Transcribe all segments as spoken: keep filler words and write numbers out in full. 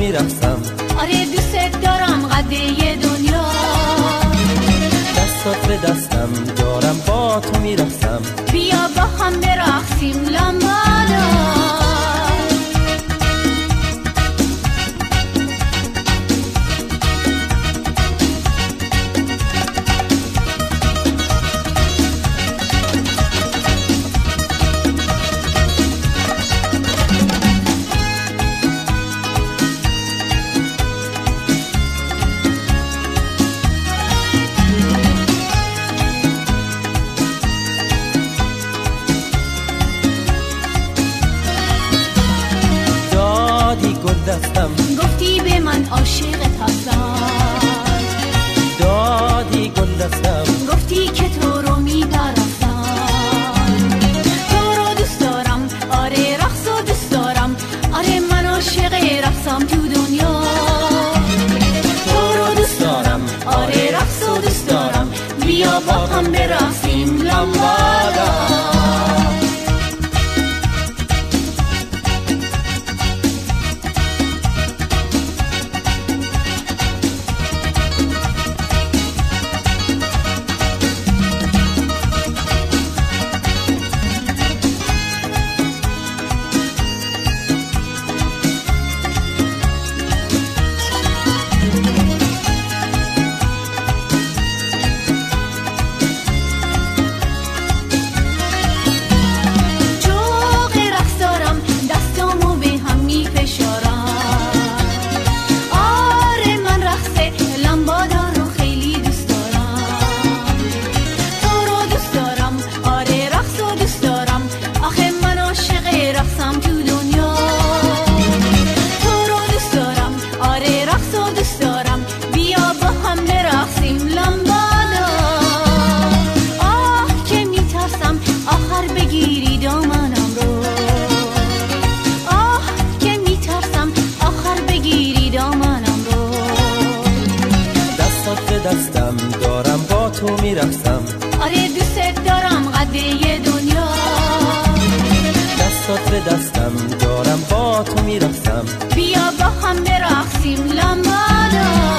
میرقصم. آره دوست دارم قده دنیا، دستات به دستم دارم با تو میرقصم. بیا با هم برقصیم لامبادا. دستم گفتی به من عاشقت هستم، دادی گل دستم گفتی که تو رو میپرستم. تو رو دوست دارم، آره رقص و دوست دارم، آره من عاشق رقصم تو دنیا. تو رو دوست دارم، آره رقص و دوست دارم، بیا با هم برقصیم لامبادا. دستم دارم با تو میرقصم. آره دوست دارم قده دنیا، دستات به دستم دارم با تو میرقصم. بیا با هم برقصیم لامبادا.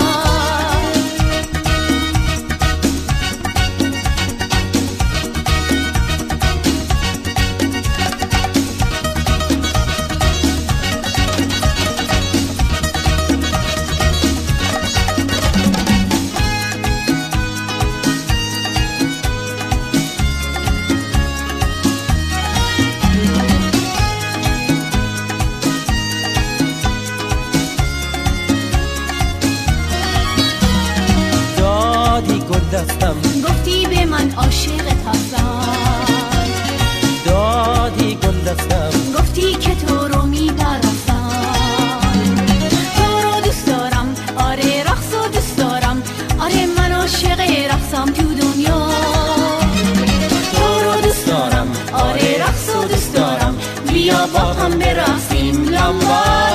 دستم گفتی به من عاشقت هستم، دادی گل دستم گفتی که تو رو میپرستم. تو رو دوست دارم، آره رقص و دوست دارم، آره من عاشق رقصم تو دنیا. تو رو دوست دارم، آره رقص و دوست دارم، بیا با هم برقصیم لامبادا.